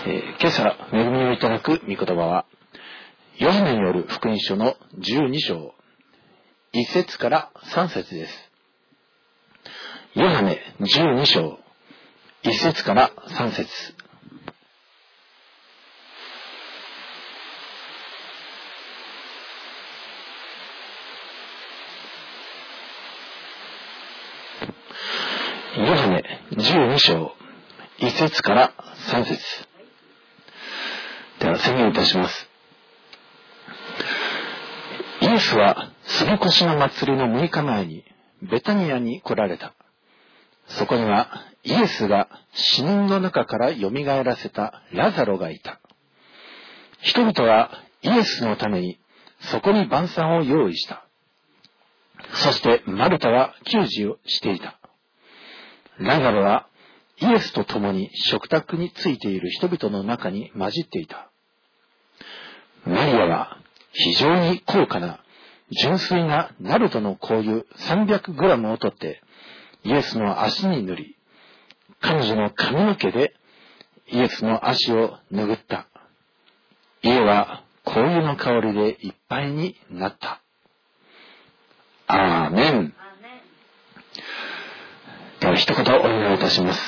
今朝恵みをいただく御言葉はヨハネによる福音書の12章1節から3節です。ヨハネ12章1節から3節。ヨハネ12章1節から3節。では宣言いたします。イエスは杉越の祭りの6日前にベタニアに来られた。そこにはイエスが死人の中からよみがえらせたラザロがいた。人々はイエスのためにそこに晩餐を用意した。そしてマルタは給仕をしていた。ラザロはイエスと共に食卓についている人々の中に混じっていた。マリアは非常に高価な純粋なナルドの香油300グラムを取ってイエスの足に塗り、彼女の髪の毛でイエスの足を拭った。家は香油の香りでいっぱいになった。アーメン。では一言お願いいたします。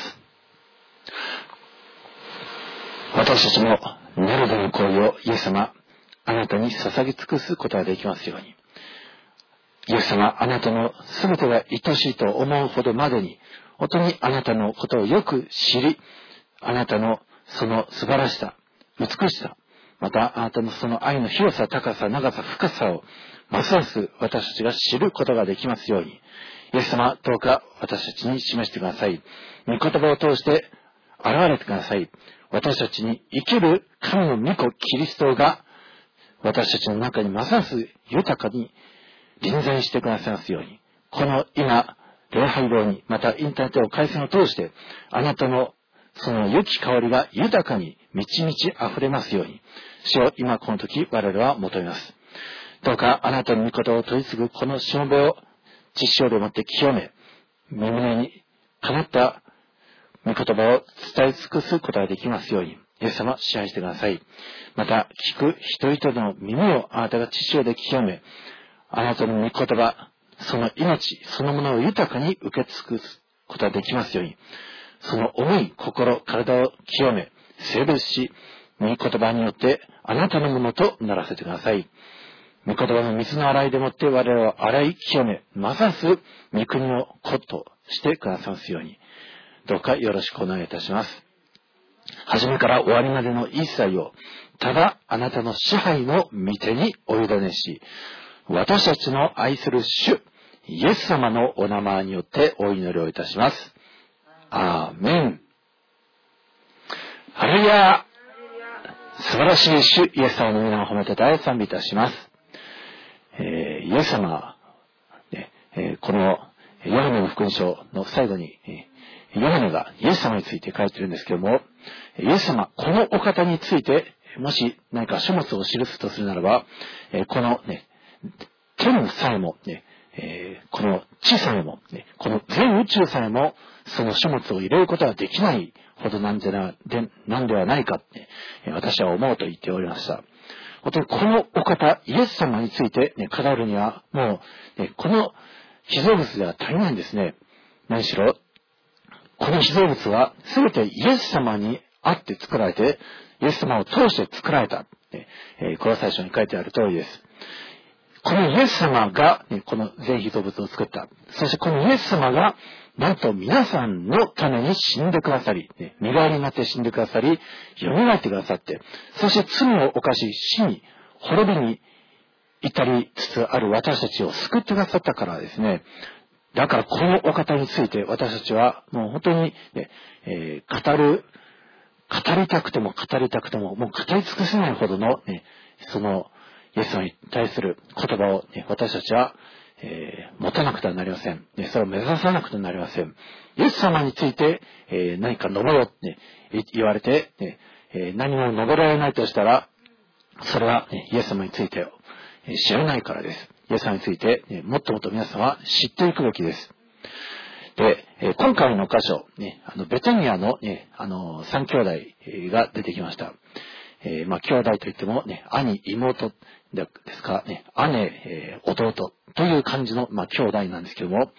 私たちもナルドの香油をイエス様、あなたに捧げ尽くすことができますように。イエス様、あなたのすべてが愛しいと思うほどまでに、本当にあなたのことをよく知り、あなたのその素晴らしさ、美しさ、またあなたのその愛の広さ、高さ、長さ、深さをますます私たちが知ることができますように。イエス様、どうか私たちに示してください。御言葉を通して現れてください。私たちに生きる神の御子キリストが私たちの中にますます豊かに臨在してくださいますように。この今、礼拝堂に、またインターネットの回線を通して、あなたのその良き香りが豊かに満ち満ち溢れますように。主を今この時我々は求めます。どうかあなたの御言葉を取り継ぐこのしもべを実証でもって清め、耳にかなった御言葉を伝え尽くすことができますように。イエス様、支配してください。また、聞く人々の耳をあなたが知性で清め、あなたの御言葉、その命、そのものを豊かに受け尽くすことができますように。その思い、心、体を清め、聖別し、御言葉によってあなたのものとならせてください。御言葉の水の洗いでもって我々を洗い清め、ます御国の子としてくださいますように。どうかよろしくお願いいたします。初めから終わりまでの一切を、ただあなたの支配の御手にお委ねし、私たちの愛する主、イエス様のお名前によってお祈りをいたします。アーメン。ハレルヤ。素晴らしい主、イエス様の皆を褒めて大賛美いたします。イエス様、このヨハネの福音書の最後に、ヨハネがイエス様について書いているんですけれども、イエス様、このお方について、もし何か書物を記すとするならば、このね、天さえも、この地さえも、この全宇宙さえも、その書物を入れることができないほどなんではないかって、私は思うと言っておりました。本当にこのお方、イエス様について、語るには、もう、この被造物では足りないんですね。何しろ、この被造物は全てイエス様にあって作られて、イエス様を通して作られた。コロサイ書に書いてある通りです。このイエス様が、この全被造物を作った。そしてこのイエス様が、なんと皆さんのために死んでくださり、身代わりになって死んでくださり、蘇ってくださって、そして罪を犯し、死に、滅びに至りつつある私たちを救ってくださったからですね。だからこのお方について私たちはもう本当に、語りたくても語りたくても、もう語り尽くせないほどの、そのイエス様に対する言葉を、私たちは、持たなくてはなりません。それを目指さなくてはなりません。イエス様について、何か述べろって、言われて、何も述べられないとしたら、それは、イエス様について知らないからです。イエス様について、もっともっと皆さんは知っていくべきです。 で、今回の箇所、ベタニアの、3兄弟が出てきました。兄弟といっても、兄、妹ですか、姉、弟という感じの、兄弟なんですけども、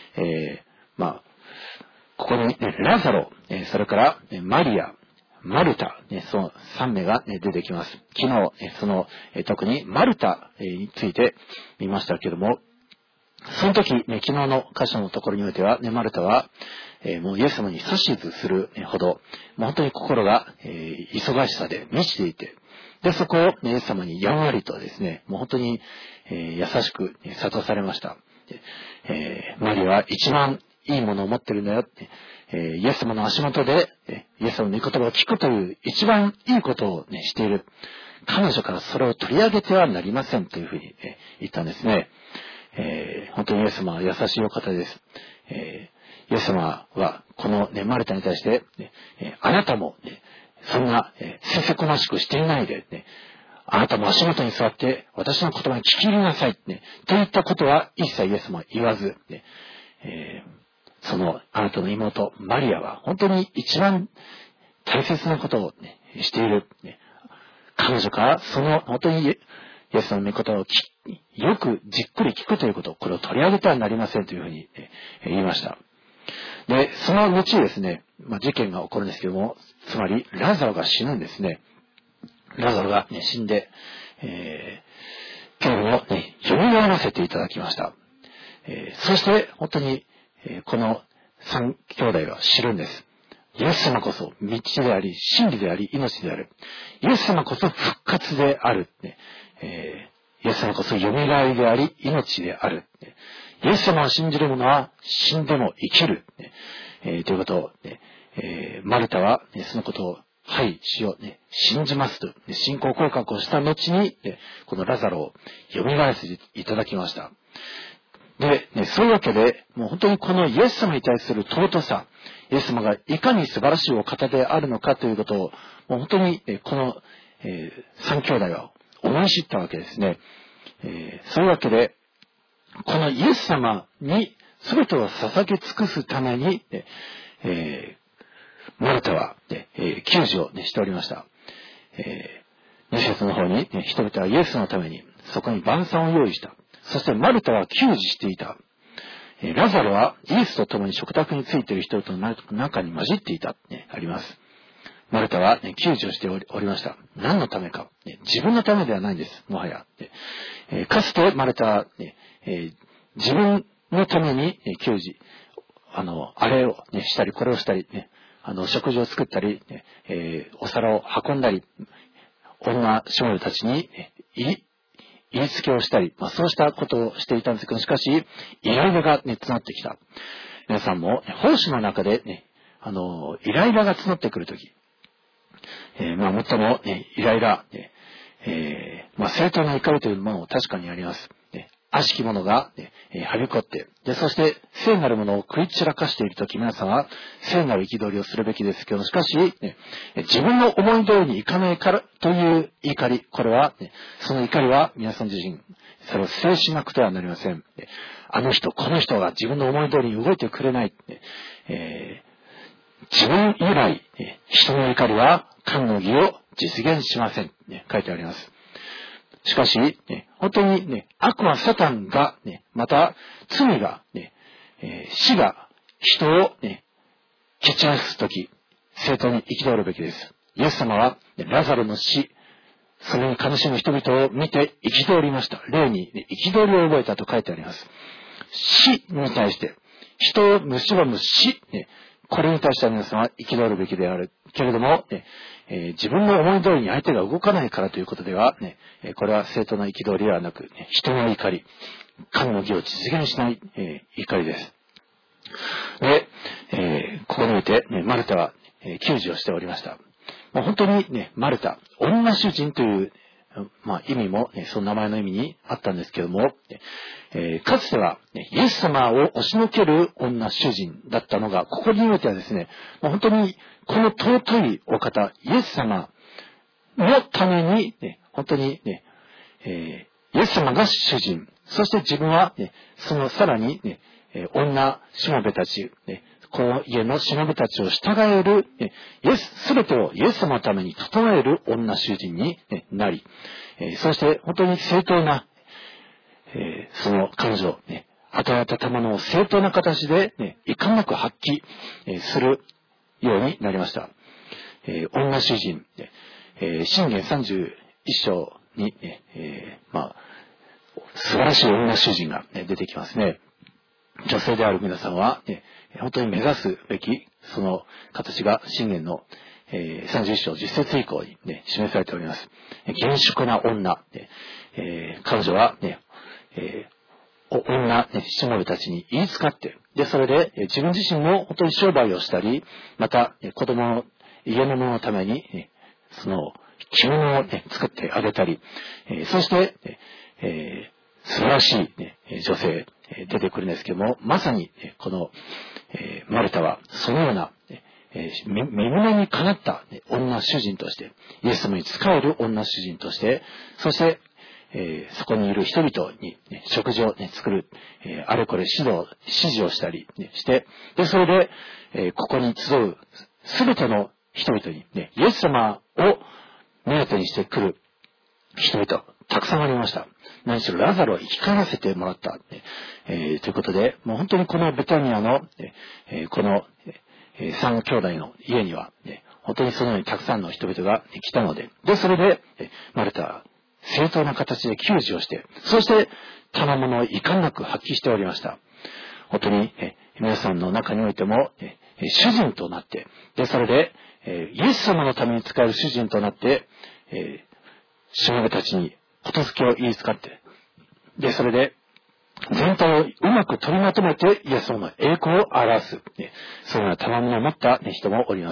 ここに、ラザロ、それから、マリア、マルタ、その3名が、出てきます。昨日、特にマルタについて見ましたけども、その時、昨日の箇所のところにおいては、マルタは、もうイエス様に指図するほど、本当に心が、忙しさで満ちていて、で、そこを、イエス様にやんわりとですね、もう本当に、優しく諭されました。マリアは一番いいものを持ってるんだよって、イエス様の足元で、イエス様の御言葉を聞くという一番いいことを、している。彼女からそれを取り上げてはなりませんというふうに、言ったんですね。本当にイエス様は優しいお方です。イエス様はこの、マルタに対して、あなたも、そんな、せせこましくしていないで、あなたも足元に座って私の言葉に聞き入りなさい、といったことは一切イエス様は言わず、そのあなたの妹マリアは本当に一番大切なことを、している。彼女からその本当にイエス様の御言葉をよくじっくり聞くということ、これを取り上げてはなりませんというふうに言いました。で、その後ですね、事件が起こるんですけども、つまりラザロが死ぬんですね。ラザロが、死んで、今日も、蘇らせていただきました。そして本当に、この3兄弟が知るんです。イエス様こそ道であり、真理であり、命である。イエス様こそ復活である。イエス様こそ蘇りであり、命である。イエス様を信じる者は死んでも生きる。ということを、マルタは、そのことを、はい、主よ、信じますと、信仰告白をした後に、このラザロを蘇らせていただきました。で、そういうわけで、もう本当にこのイエス様に対する尊さ、イエス様がいかに素晴らしいお方であるのかということを、もう本当に、この、3兄弟は思い知ったわけですね。そういうわけで、このイエス様に全てを捧げ尽くすために、マルタは、給仕を、しておりました。2節の方に、人々はイエスのためにそこに晩餐を用意した。そしてマルタは給仕していた。ラザロはイエスと共に食卓についている人々の中に混じっていた、あります。マルタは、給仕をしておりました。何のためか、自分のためではないんです、もはや。かつてマルタは、自分のために、給仕、あれを、したり、これをしたり、食事を作ったり、お皿を運んだり、女少女たちに、言いつけをしたり、そうしたことをしていたんですけど、しかし、イライラが、募ってきた。皆さんも、奉仕の中で、イライラが募ってくるとき、最も、イライラ、正当な怒りというものも確かにあります。悪しき者が、はびこって、そして、聖なるものを食い散らかしているとき、皆さんは聖なる憤りをするべきですけど、しかし、自分の思い通りにいかないからという怒り、これは、その怒りは皆さん自身、それを制しなくてはなりません。あの人、この人が自分の思い通りに動いてくれない。自分由来、人の怒りは神の義を実現しません。書いてあります。しかし、本当に悪はサタンが、また罪が、死が人を、蹴散らすとき、正当に憤るべきです。イエス様は、ラザロの死、それに悲しむ人々を見て憤りました。霊に憤りを覚えたと書いてあります。死に対して、人を蝕む死、これに対しては皆さんは憤るべきである。けれども、自分の思い通りに相手が動かないからということでは、これは正当な憤りではなく、人の怒り、神の義を実現しない、怒りです。で、ここにおいて、マルタは、給仕をしておりました。本当にマルタ、女主人という、意味も、その名前の意味にあったんですけれども、かつては、イエス様を押しのける女主人だったのが、ここにおいてはですね、本当にこの尊いお方、イエス様のために、本当に、イエス様が主人、そして自分は、そのさらに、 女しもべたち、この家のしもべたちを従える、すべてをイエス様のために整える女主人になり、そして本当に正当な、その彼女、与えた賜物を正当な形で、遺憾なく発揮、するようになりました。女主人、箴言31章に、素晴らしい女主人が出てきますね。女性である皆さんは、本当に目指すべきその形が箴言の31章10節以降に、示されております。厳粛な女、彼女は、女、しもべたちに言いつかって、で、それで自分自身も本当に商売をしたり、また子供の家の者のために、その着物を、作ってあげたり、そして、素晴らしい、女性、出てくるんですけども、まさに、この、マルタはそのような、身胸にかなった女主人として、イエス様に仕える女主人として、そして、そこにいる人々に、食事を、作る、あれこれ指示をしたり、して、で、それで、ここに集うすべての人々に、イエス様を目当てにしてくる人々、たくさんありました。何しろラザロを生き返らせてもらった、ということで、もう本当にこのベタニアの、この、三兄弟の家には、本当にそのようにたくさんの人々が来たので、で、それで、マルタは正当な形で給仕をして、そして賜物を遺憾なく発揮しておりました。本当に、皆さんの中においても、主人となって、で、それで、イエス様のために使える主人となって、しもべたちにことづけを言いつかって、で、それで、全体をうまく取りまとめて、イエス様の栄光を表す、そのような賜物を持った人もおります。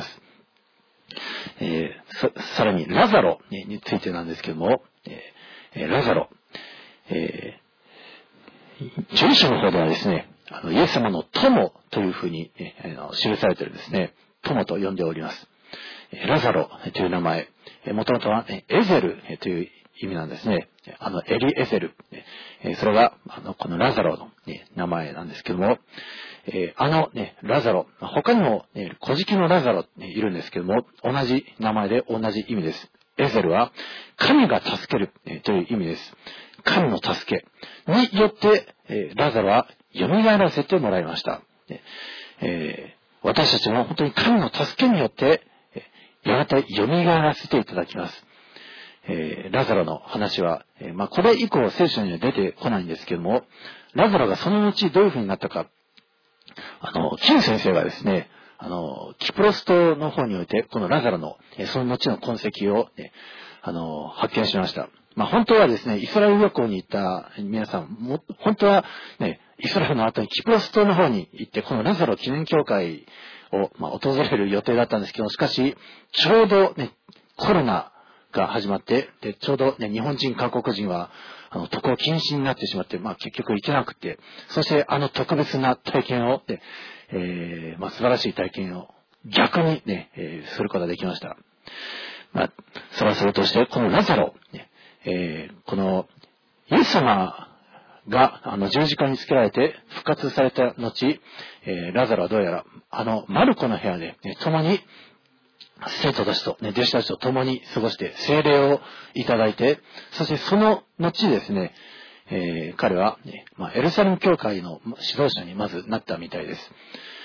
さらに、ラザロについてなんですけども、ラザロ、12章の方ではですね、イエス様の友というふうに、記されているんですね。友と呼んでおります。ラザロという名前、もともとは、エゼルという意味なんですね。エリエゼル。それが、このラザロの、名前なんですけども、ラザロ、他にも、小敷のラザロいるんですけども、同じ名前で同じ意味です。エゼルは、神が助けるという意味です。神の助けによって、ラザロは蘇らせてもらいました。私たちも本当に神の助けによって、やがて蘇らせていただきます。ラザロの話は、これ以降聖書には出てこないんですけども、ラザロがその後どういうふうになったか、キム先生がですね、キプロス島の方において、このラザロの、その後の痕跡を、発見しました。本当はですね、イスラエル旅行に行った皆さん、本当はね、イスラエルの後にキプロス島の方に行って、このラザロ記念教会を、訪れる予定だったんですけど、しかし、ちょうどね、コロナが始まって、で、ちょうどね、日本人、韓国人は、渡航禁止になってしまって、結局行けなくて、そして特別な体験を、素晴らしい体験を逆にね、することができました。それはそれとして、このラザロ、この、イエス様が、十字架につけられて復活された後、ラザロはどうやら、マルコの部屋で、共に、生徒たちと、弟子たちと共に過ごして聖霊をいただいて、そしてその後ですね、彼は、エルサレム教会の指導者にまずなったみたいです。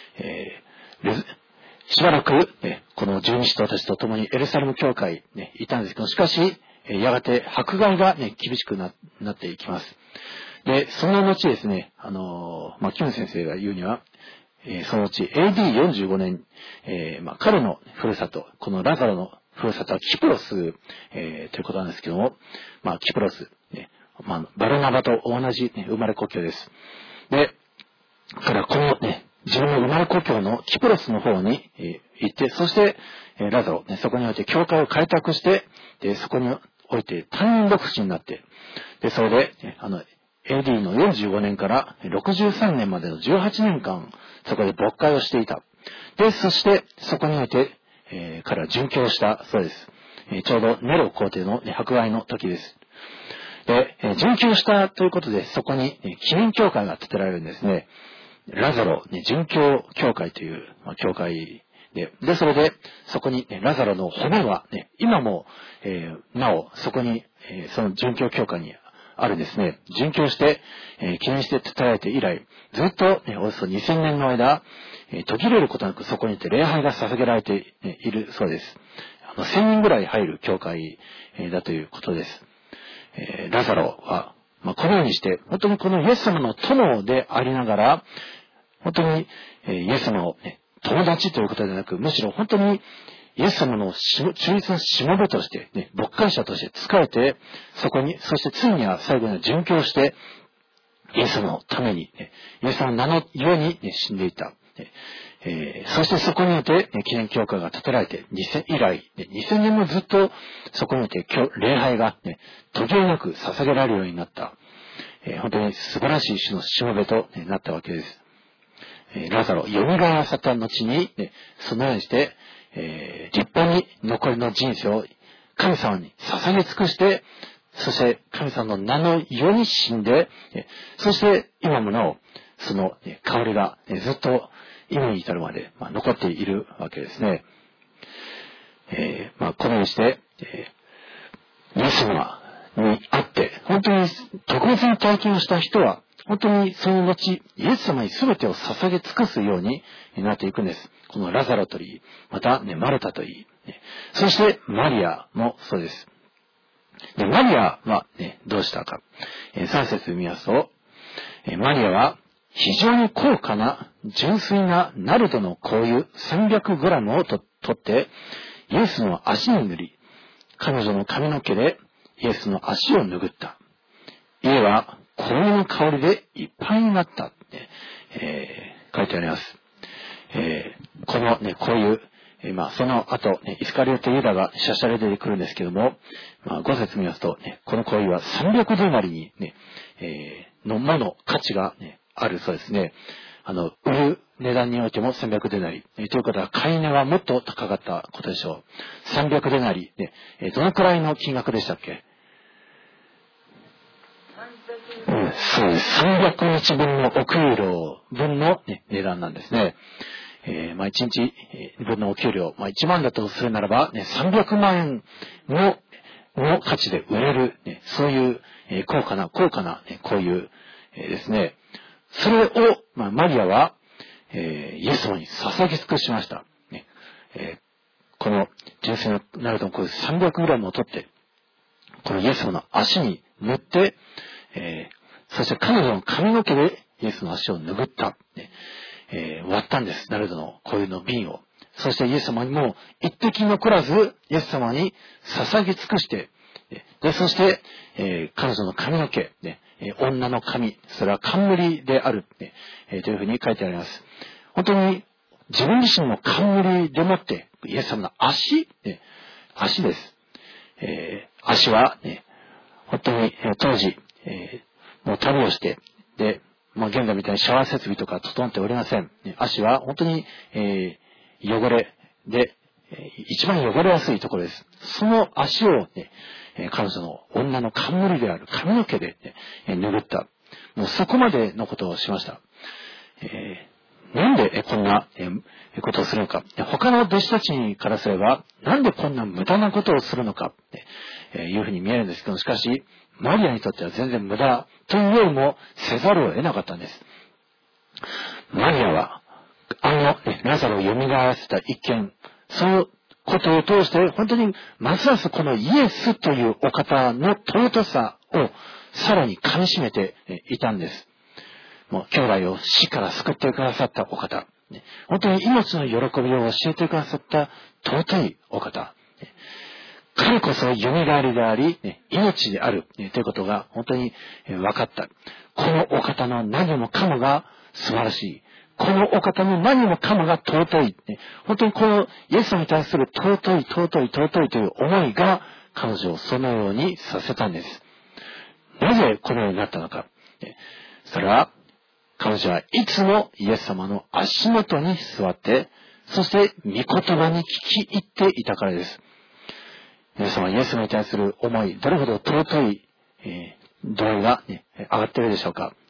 しばらく、この十二使徒たちと共にエルサレム教会、いたんですけど、しかし、やがて迫害が、厳しく なっていきます。で、その後ですね、キム先生が言うには、そのうち AD45 年、彼のふるさと、このラザロのふるさとはキプロス、ということなんですけども、キプロス、バルナバと同じ、生まれ故郷です。で、彼はこの自分の生まれ故郷のキプロスの方に、行って、そして、ラザロ、そこにおいて教会を開拓して、で、そこにおいて担任牧師になって、で、それで、AD の45年から63年までの18年間、そこで牧会をしていた。で、そして、そこにおいて、彼は殉教したそうです。ちょうどネロ皇帝の迫害の時です。で、殉教したということで、そこに記念教会が建てられるんですね。 ラザロ、殉教教会という、教会で、それで、そこに、ラザロの骨は、今も、なお、そこに、その殉教教会にあるんですね。殉教して、記念して伝えられて以来、ずっと、およそ2000年の間、途切れることなくそこにて礼拝が捧げられているそうです。1000人ぐらい入る教会だということです。ラザロは、このようにして、本当にこのイエス様の友でありながら、本当に、イエス様の、友達ということではなく、むしろ本当にイエス様の中立のしもべとして、牧会者として仕えて、そしてついには最後には殉教して、イエスのために、イエス様の名のように、死んでいた。そしてそこにおいて、記念教会が建てられて、以来、2000年もずっとそこにおいて礼拝が、途切れなく捧げられるようになった。本当に素晴らしい種のしもべとなったわけです。ラザロ、蘇らせた後に、そのようにして、立派に残りの人生を神様に捧げ尽くして、そして神様の名のように死んで、そして今もなお、その香りがずっと今に至るまで残っているわけですね。このようにして、イエス様に会って、本当に特別な体験をした人は、本当にその後、イエス様に全てを捧げ尽くすようになっていくんです。このラザロといい、また、マルタといい、そしてマリアもそうです。マリアは、どうしたか。3節見ますと、マリアは非常に高価な純粋なナルドの香油 300g を取って、イエスの足に塗り、彼女の髪の毛でイエスの足を拭った。家は香油の香りでいっぱいになったって、書いてあります。この香油、その後、イスカリオテユダがしゃしゃれ出てくるんですけども、5節見ますと、この香油は300デナリに、の価値が、あるそうですね。売る値段においても300デナリ。ということは、買い値はもっと高かったことでしょう。300デナリ。どのくらいの金額でしたっけ？そうです。300日分のお給料分の、値段なんですね。1日分のお給料、1万だとするならば、300万円の価値で売れる、そういう、高価な、こういう、ですね。それを、マリアは、イエス様に捧げ尽くしました。この純粋なナルドの香油 300g を取って、このイエス様の足に塗って、そして彼女の髪の毛でイエスの足を拭った。割ったんです。ナルドの香油の瓶を。そしてイエス様にも一滴残らずイエス様に捧げ尽くして、そして、彼女の髪の毛、女の髪、それは冠である、というふうに書いてあります。本当に自分自身の冠でもって、イエス様の足です。足は、本当に当時、もう旅をして、現在みたいにシャワー設備とか整っておりません。足は本当に、汚れで、一番汚れやすいところです。その足を、彼女の女の冠である髪の毛で、拭った。もうそこまでのことをしました。なんでこんなことをするのか。他の弟子たちからすれば、なんでこんな無駄なことをするのかっていうふうに見えるんですけど、しかし、マリアにとっては全然無駄というよりもせざるを得なかったんです。マリアは、ラザロを蘇らせた一件、そのことを通して、本当にますますこのイエスというお方の尊さをさらに噛み締めていたんです。もう兄弟を死から救ってくださったお方。本当に命の喜びを教えてくださった尊いお方。彼こそ蘇りであり、命であるということが本当に分かった。このお方の何もかもが素晴らしい。このお方の何もかもが尊い。本当にこのイエスに対する尊いという思いが彼女をそのようにさせたんです。なぜこのようになったのか。それは彼女はいつもイエス様の足元に座って、そして御言葉に聞き入っていたからです。皆様、イエス様に対する思い、どれほど尊い、同意が、上がっているでしょうか。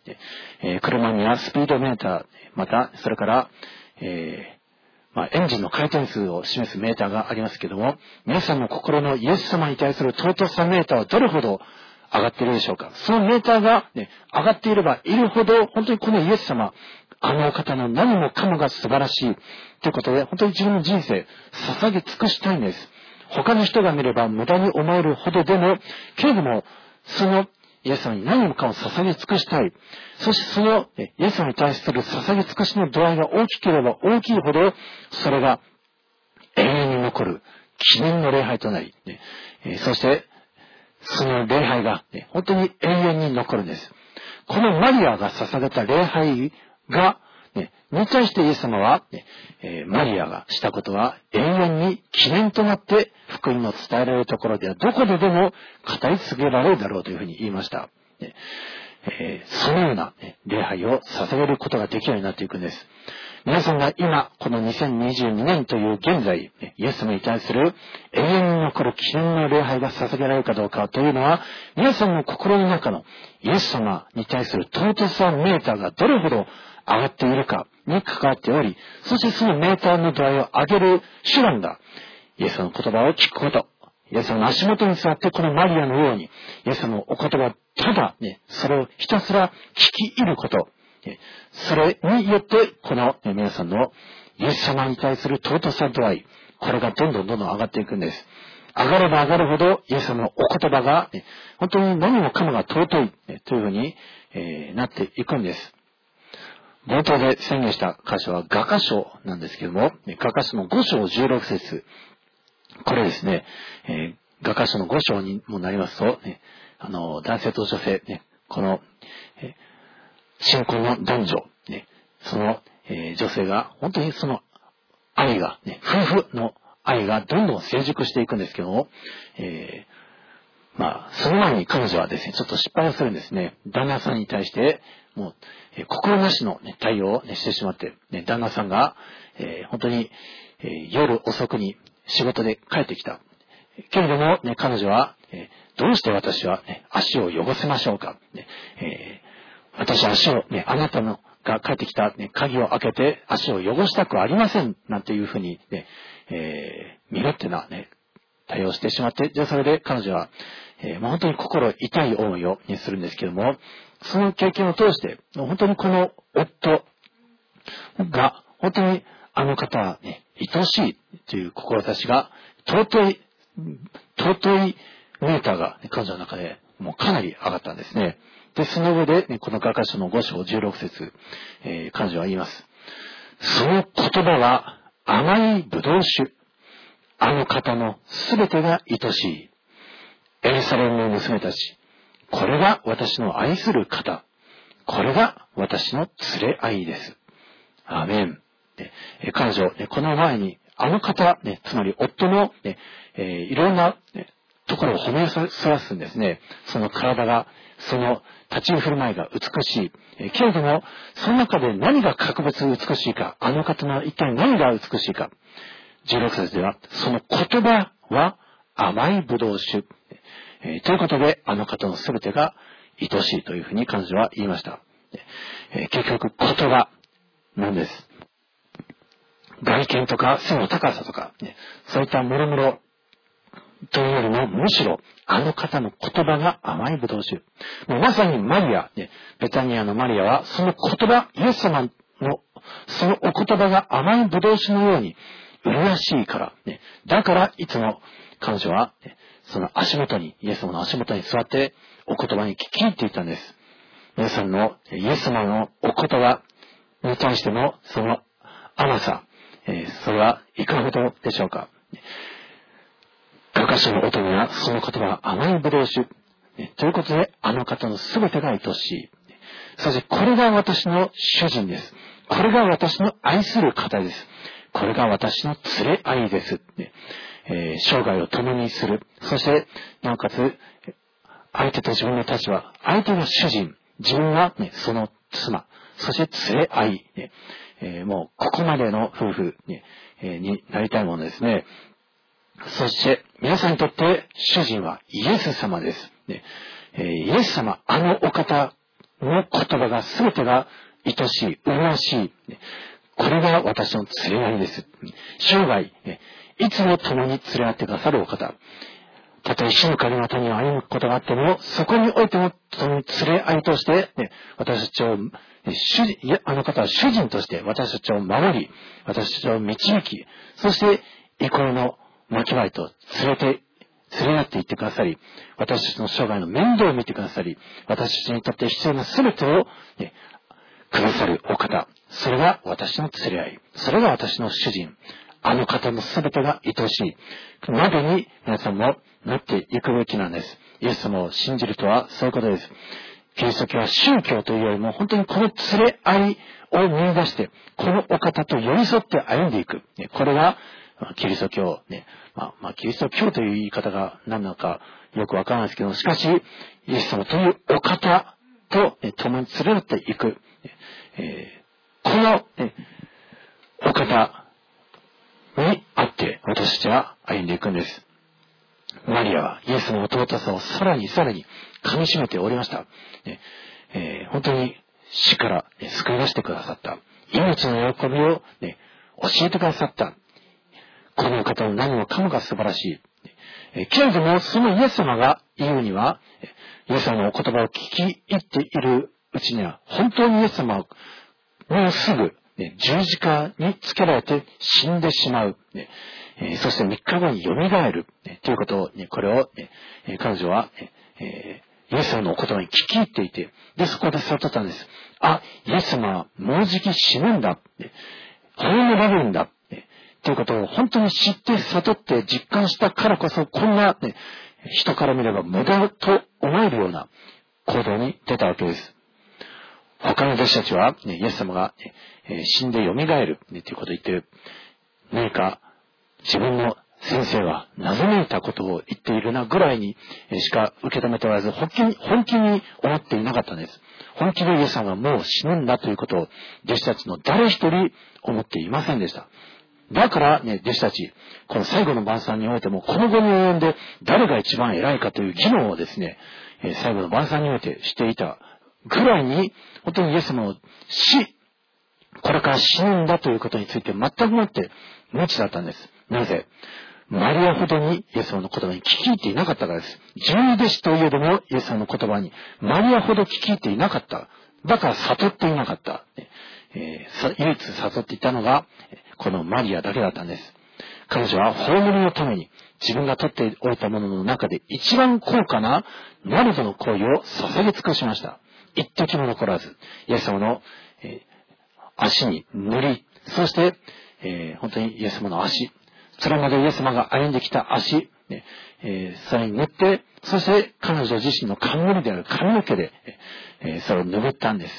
車にはスピードメーター、また、それから、エンジンの回転数を示すメーターがありますけども、皆さんの心のイエス様に対する尊さメーターはどれほど上がっているでしょうか。そのメーターが、上がっていればいるほど、本当にこのイエス様、あの方の何もかもが素晴らしいということで、本当に自分の人生、捧げ尽くしたいんです。他の人が見れば無駄に思えるほどでも、けれども、そのイエス様に何もかも捧げ尽くしたい。そしてそのイエス様に対する捧げ尽くしの度合いが大きければ大きいほど、それが永遠に残る記念の礼拝となり、そしてその礼拝が本当に永遠に残るんです。このマリアが捧げた礼拝が、に対してイエス様は、マリアがしたことは永遠に記念となって福音の伝えられるところではどこででも語り継げられるだろうというふうに言いました。そのような礼拝を捧げることができるようになっていくんです。皆さんが今、この2022年という現在、イエス様に対する永遠に残る記念の礼拝が捧げられるかどうかというのは、皆さんの心の中のイエス様に対する尊さメーターがどれほど上がっているかに関わっており、そしてそのメーターの度合いを上げる手段が、イエス様の言葉を聞くこと、イエス様の足元に座ってこのマリアのように、イエス様のお言葉をただ、それをひたすら聞き入ること、それによって、この皆さんのイエス様に対する尊さ度合い、これがどんどん上がっていくんです。上がれば上がるほど、イエス様のお言葉が、本当に何もかもが尊い、というふうに、なっていくんです。冒頭で宣言した箇所は雅歌書なんですけども、雅歌書の5章16節。これですね、雅歌書の5章にもなりますと、男性と女性、この、信仰の男女、その、女性が、本当にその愛が、夫婦の愛がどんどん成熟していくんですけども、その前に彼女はですね、ちょっと失敗をするんですね。旦那さんに対して、もう、心なしの、対応を、してしまって、旦那さんが、本当に、夜遅くに仕事で帰ってきた。けれども、彼女は、どうして私は、足を汚せましょうか。私は足を、あなたのが帰ってきた、鍵を開けて足を汚したくありません。なんていうふうに、身勝手な、対応してしまって、じゃあそれで彼女は、本当に心痛い思いをするんですけども、その経験を通して、本当にこの夫が、本当にあの方は愛しいという志が、尊いメーターが彼女の中でもうかなり上がったんですね。で、その上で、この雅歌書の5章16節、彼女は言います。その言葉は甘い葡萄酒。あの方のすべてが愛しい。エルサレムの娘たち。これが私の愛する方。これが私の連れ合いです。アーメン。彼女、この前に、あの方、つまり夫の、いろんな、ところを褒めそらすんですね。その体が、その立ち振る舞いが美しい。けれども、その中で何が格別美しいか、あの方の一体何が美しいか。16節では、その言葉は甘い葡萄酒。ということで、あの方のすべてが愛しいというふうに彼女は言いました。結局、言葉なんです。外見とか背の高さとか、そういったもろもろというよりも、むしろあの方の言葉が甘い葡萄酒。もうまさにマリア、ベタニアのマリアは、その言葉、イエス様のそのお言葉が甘い葡萄酒のように麗しいから、だからいつも彼女は、その足元に、イエス様の足元に座ってお言葉に聞き入っていたんです。皆さんのイエス様のお言葉に対してのその甘さ、それはいかほどでしょうか。雅歌書の音にはその言葉は甘い葡萄酒。ということで、あの方のすべてが愛しい。そして、これが私の主人です。これが私の愛する方です。これが私の連れ合いです。生涯を共にする。そして、なおかつ、相手と自分の立場、相手が主人、自分は、その妻、そして連れ合い、もうここまでの夫婦、になりたいものですね。そして、皆さんにとって主人はイエス様です。イエス様、あのお方の言葉が全てが愛しい、麗しい。これが私の連れ合いです。生涯、いつも共に連れ合ってくださるお方。たとえ死の影の谷を歩むことがあっても、そこにおいてもその連れ合いとして、私たちを、あの方は主人として私たちを守り、私たちを導き、そして憩いの巻き場へと連れ合っていってくださり、私たちの生涯の面倒を見てくださり、私たちにとって必要な全てを、くださるお方。それが私の連れ合い。それが私の主人。あの方の全てが愛しい。までに皆さんもなっていくべきなんです。イエス様を信じるとはそういうことです。キリスト教は宗教というよりも本当にこの連れ合いを見出して、このお方と寄り添って歩んでいく。これがキリスト教。キリスト教という言い方が何なのかよくわからないですけど、しかし、イエス様というお方と共に連れ合っていく。このお方にあって私たちは歩んでいくんです。マリアはイエスの尊さをさらに噛み締めておりました。本当に死から救い出してくださった。命の喜びを、教えてくださった。この方の何もかもが素晴らしい。けれども、そのイエス様が言うには、イエス様のお言葉を聞き入っているうちには、本当にイエス様はもうすぐ、十字架につけられて死んでしまう。そして3日後に蘇る。ということを、これを、彼女は、イエス様のお言葉に聞き入っていて、で、そこで悟ったんです。イエス様はもうじき死ぬんだ。葬られるんだ。ということを本当に知って悟って実感したからこそ、こんな、人から見れば無駄と思えるような行動に出たわけです。他の弟子たちは、イエス様が、死んで蘇る、ということを言っている。何か自分の先生は謎めいたことを言っているなぐらいにしか受け止めておらず、本気に思っていなかったんです。本気でイエス様がもう死ぬんだということを弟子たちの誰一人思っていませんでした。だから弟子たち、この最後の晩餐においても、この後に及んで誰が一番偉いかという議論をですね、最後の晩餐においてしていたぐらいに、本当にイエス様のこれから死ぬんだということについて全くもって無知だったんです。なぜ？マリアほどにイエス様の言葉に聞き入っていなかったからです。十二弟子といえどもイエス様の言葉にマリアほど聞き入っていなかった。だから悟っていなかった。唯一悟っていたのがこのマリアだけだったんです。彼女は葬りのために自分が取っておいたものの中で一番高価なナルドの香油を捧げ尽くしました。一滴も残らず、イエス様の、足に塗り、そして、本当にイエス様の足、それまでイエス様が歩んできた足、それに塗って、そして彼女自身の冠である髪の毛で、それを拭ったんです。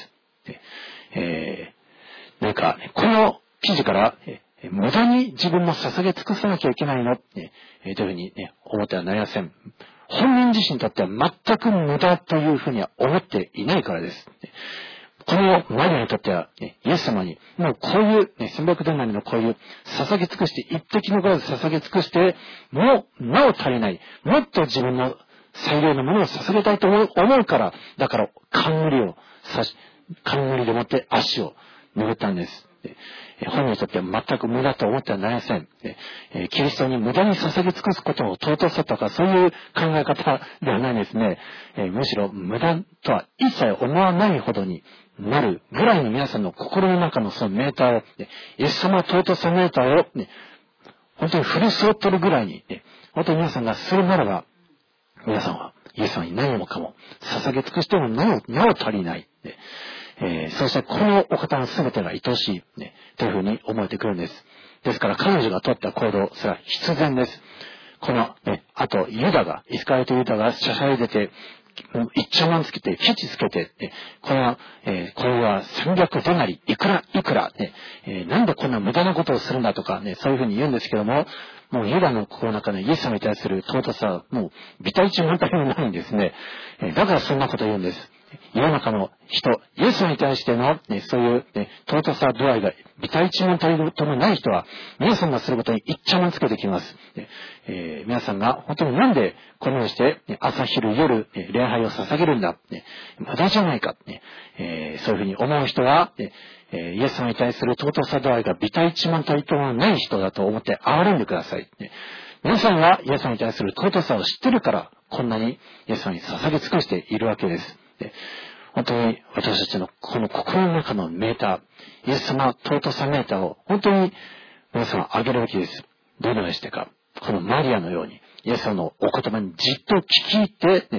なんか、この記事から、無駄に自分も捧げ尽くさなきゃいけないの、というふうに、思ってはなりません。本人自身にとっては全く無駄というふうには思っていないからです。このマリアにとっては、イエス様に、もうこういう、300デナリのこういう捧げ尽くして、一滴の数捧げ尽くして、もう、なお足りない。もっと自分の最良のものを捧げたいと思うから、だから、冠でもって足を拭ったんです。本人にとっては全く無駄と思ってはなりません。キリストに無駄に捧げ尽くすことを尊さとかそういう考え方ではないですね。むしろ無駄とは一切思わないほどになるぐらいの皆さんの心の中のそのメーターを、イエス様尊さメーターを、本当にフルスロットルぐらいに、本当に皆さんがするならば、皆さんはイエス様に何もかも捧げ尽くしてもなお足りない。そしてこのお方の全てが愛しい、というふうに思えてくるんです。ですから彼女が取った行動、それは必然です。この、あとイスカリオテユダがしゃしゃり出て、一丁万つけて、ケチつけて、これは300デナリ、いくら、なんでこんな無駄なことをするんだとかね、そういうふうに言うんですけども、もうユダの心の中でイエス様に対する尊さは、もう、ビタ一万体もないんですね。だからそんなこと言うんです。 世の中の人、イエスに対しての、そういう、尊さ度合いが微体一問たりともない人は、皆さんがすることに一丁もつけてきます。皆さんが本当になんでこのようにして朝昼夜礼拝を捧げるんだ、無駄じゃないか、そういうふうに思う人は、イエス様に対する尊さ度合いが微体一問たりともない人だと思って憐れんでください。皆さんはイエス様に対する尊さを知ってるから、こんなにイエス様に捧げ尽くしているわけです。本当に私たちのこの心の中のメーター、イエス様尊さメーターを本当に皆さん上げるべきです。どのようにしてか、このマリアのように、イエス様のお言葉にじっと聞き入って、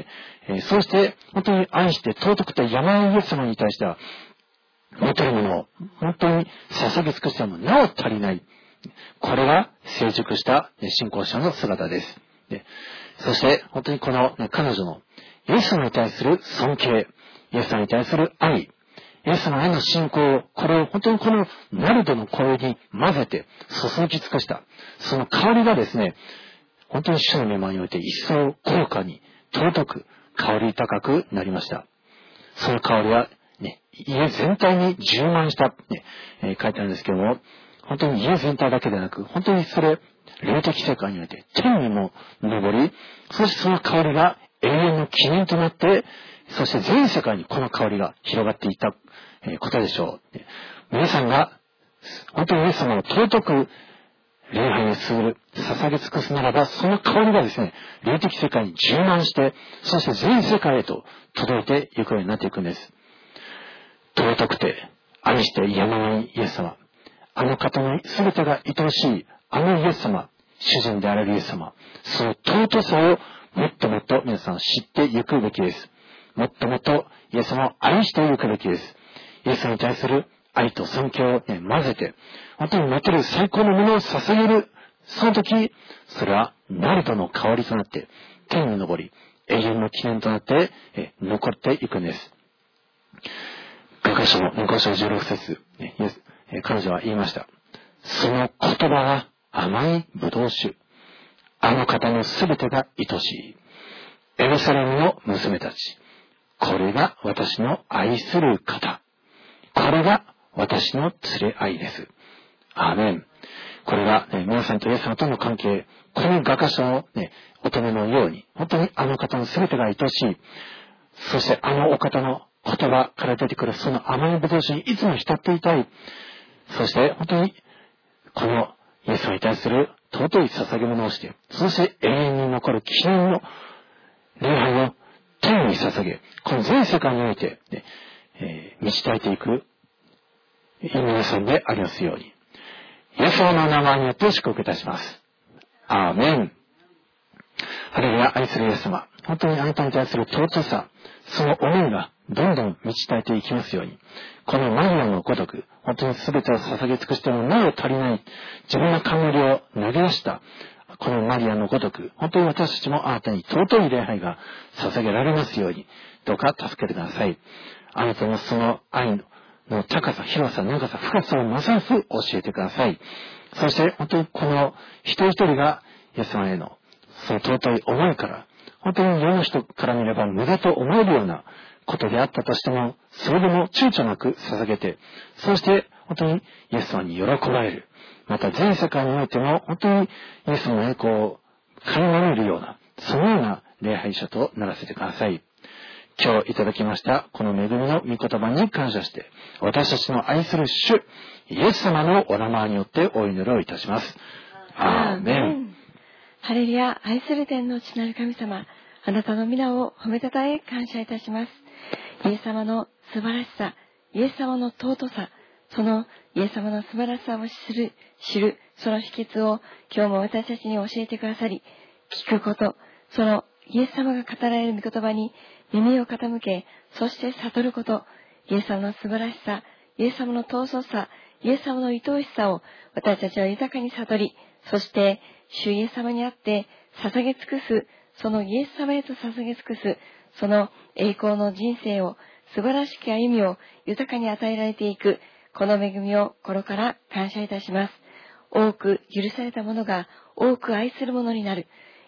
そうして本当に愛して尊くてやまないイエス様に対しては、持てるものを本当に捧げ尽くしてもなお足りない。これが成熟した信仰者の姿です。そして本当にこの彼女のイエス様に対する尊敬、イエス様に対する愛、イエス様への信仰、これを本当にこのナルドの香りに混ぜて注ぎ尽くした。その香りがですね、本当に主の御前において一層高価に尊く香り高くなりました。その香りは、家全体に充満した、書いてあるんですけども、本当に家全体だけでなく、本当にそれ、霊的世界において天にも昇り、そしてその香りが永遠の記念となって、そして全世界にこの香りが広がっていったことでしょう。皆さんが本当にイエス様を尊く礼拝にする、捧げ尽くすならば、その香りがですね、霊的世界に充満して、そして全世界へと届いていくようになっていくんです。尊くて、愛してやまないイエス様。あの方の全てが愛しい、あのイエス様、主人であられるイエス様。その尊さをもっともっと皆さん知っていくべきです。もっともっとイエス様を愛していくべきです。イエス様に対する愛と尊敬を、混ぜて、本当に持てる最高のものを捧げる。その時、それはナルドの香りとなって、天に昇り、永遠の記念となって、残っていくんです。ルカ書の5章16節、彼女は言いました。その言葉は甘い葡萄酒。あの方のすべてが愛しい。エルサレムの娘たち。これが私の愛する方。これが私の連れ合いです。アーメン。これが、皆さんとイエス様との関係、この画家書の、乙女のように、本当にあの方の全てが愛しい。そしてあのお方の言葉から出てくるその甘い葡萄酒にいつも浸っていたい。そして本当にこのイエス様に対する尊い捧げ物をして、そして永遠に残る記念の礼拝を天に捧げ、この全世界において、満ち足りていく皆さんでありますように。イエス様の名前によって祝福いたします。アーメン。ハレルヤ、愛するイエス様。本当にあなたに対する尊さ、その思いがどんどん満ち足りていきますように。このマリアのごとく、本当に全てを捧げ尽くしてもなお足りない、自分の冠を投げ出した、このマリアのごとく、本当に私たちもあなたに尊い礼拝が捧げられますように、どうか助けてください。あなたのその愛の高さ、広さ、長さ、深さをますます教えてください。そして本当にこの一人一人がイエス様へのその尊い思いから、本当に世の人から見れば無駄と思えるようなことであったとしても、それでも躊躇なく捧げて、そして本当にイエス様に喜ばれる。また全世界においても本当にイエス様の栄光を垣間見るような、そのような礼拝者とならせてください。今日いただきましたこの恵みの御言葉に感謝して、私たちの愛する主イエス様のお名前によってお祈りをいたします。アーメン。 ハレルヤ、愛する天の父なる神様、あなたの皆を褒めたたえ感謝いたします。イエス様の素晴らしさ、イエス様の尊さ、そのイエス様の素晴らしさを知るその秘訣を今日も私たちに教えてくださり、聞くこと、そのイエス様が語られる御言葉に耳を傾け、そして悟ること、イエス様の素晴らしさ、イエス様の尊さ、イエス様の愛おしさを私たちは豊かに悟り、そして主イエス様にあって捧げ尽くす、そのイエス様へと捧げ尽くす、その栄光の人生を、素晴らしき歩みを豊かに与えられていく、この恵みを心から感謝いたします。多く許された者が多く愛する者になる。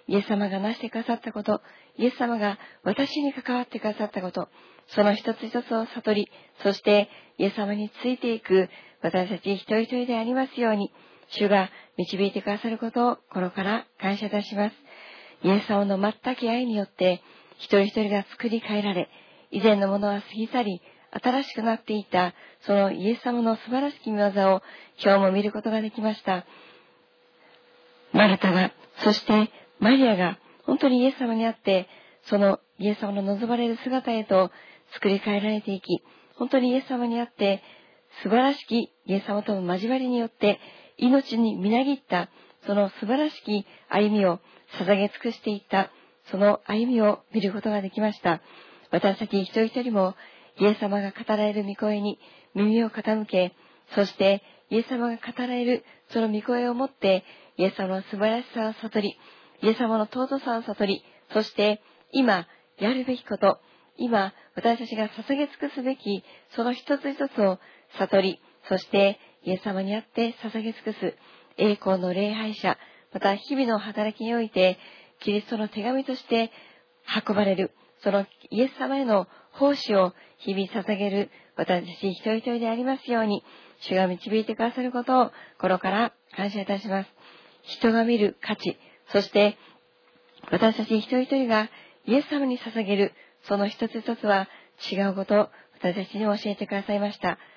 イエス様がなしてくださったこと、イエス様が私に関わってくださったこと、その一つ一つを悟り、そしてイエス様についていく私たち一人一人でありますように、主が導いてくださることを心から感謝いたします。イエス様の全く愛によって、一人一人が作り変えられ、以前のものは過ぎ去り、新しくなっていた、そのイエス様の素晴らしき御業を今日も見ることができました。マルタが、そしてマリアが本当にイエス様にあって、そのイエス様の望まれる姿へと作り変えられていき、本当にイエス様にあって、素晴らしきイエス様との交わりによって、命にみなぎった、その素晴らしき歩みを捧げ尽くしていった、その歩みを見ることができました。私たち一人一人も、イエス様が語られる御声に耳を傾け、そしてイエス様が語られるその御声をもって、イエス様の素晴らしさを悟り、イエス様の尊さを悟り、そして今やるべきこと、今私たちが捧げ尽くすべきその一つ一つを悟り、そしてイエス様にあって捧げ尽くす栄光の礼拝者、また日々の働きにおいてキリストの手紙として運ばれるそのイエス様への奉仕を日々捧げる私たち一人一人でありますように、主が導いてくださることを心から感謝いたします。人が見る価値、そして私たち一人一人がイエス様に捧げるその一つ一つは違うことを私たちに教えてくださいました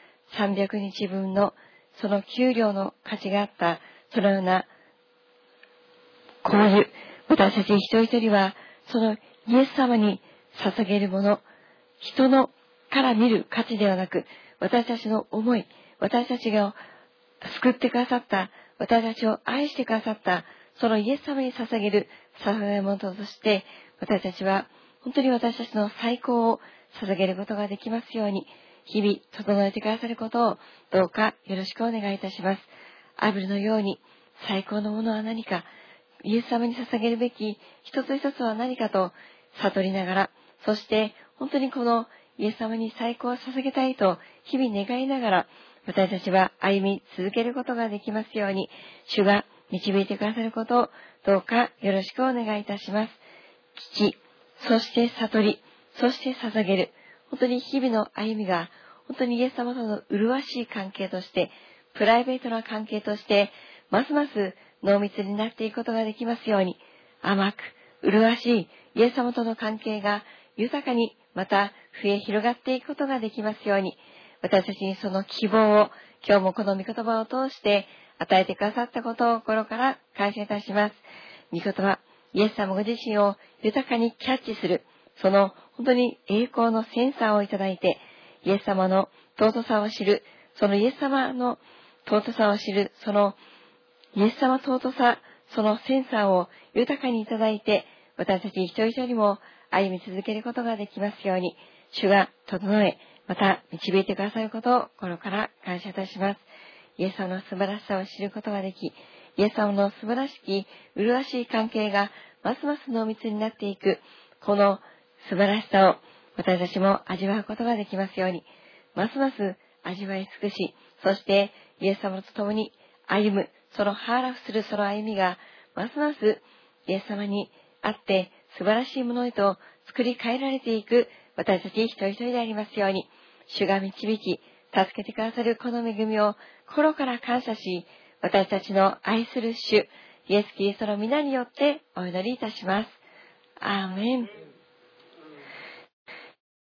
。300日分のその給料の価値があった、そのようなこういう私たち一人一人はそのイエス様に捧げるもの、人のから見る価値ではなく、私たちの思い、私たちが救ってくださった、私たちを愛してくださった、そのイエス様に捧げる捧げ物として、私たちは本当に私たちの最高を捧げることができますように、日々整えてくださることをどうかよろしくお願いいたします。アブルのように最高のものは何か、イエス様に捧げるべき一つ一つは何かと悟りながら、そして本当にこのイエス様に最高を捧げたいと日々願いながら、私たちは歩み続けることができますように、主が導いてくださることをどうかよろしくお願いいたします。聞き、そして悟り、そして捧げる。本当に日々の歩みが、本当にイエス様との麗しい関係として、プライベートな関係として、ますます濃密になっていくことができますように、甘く、麗しいイエス様との関係が豊かにまた増え広がっていくことができますように、私たちにその希望を今日もこの御言葉を通して与えてくださったことを心から感謝いたします。御言葉、イエス様ご自身を豊かにキャッチする、その本当に栄光のセンサーをいただいて、イエス様の尊さを知る、そのイエス様の尊さを知る、そのイエス様尊さ、そのセンサーを豊かにいただいて、私たち一人一人も歩み続けることができますように、主が整え、また導いてくださることを心から感謝いたします。イエス様の素晴らしさを知ることができ、イエス様の素晴らしき、麗しい関係がますます濃密になっていく、この素晴らしさを私たちも味わうことができますように、ますます味わい尽くし、そしてイエス様と共に歩む、そのハーラフするその歩みが、ますますイエス様にあって素晴らしいものへと作り変えられていく私たち一人一人でありますように、主が導き、助けてくださるこの恵みを心から感謝し、私たちの愛する主、イエス・キリストの皆によってお祈りいたします。アーメン。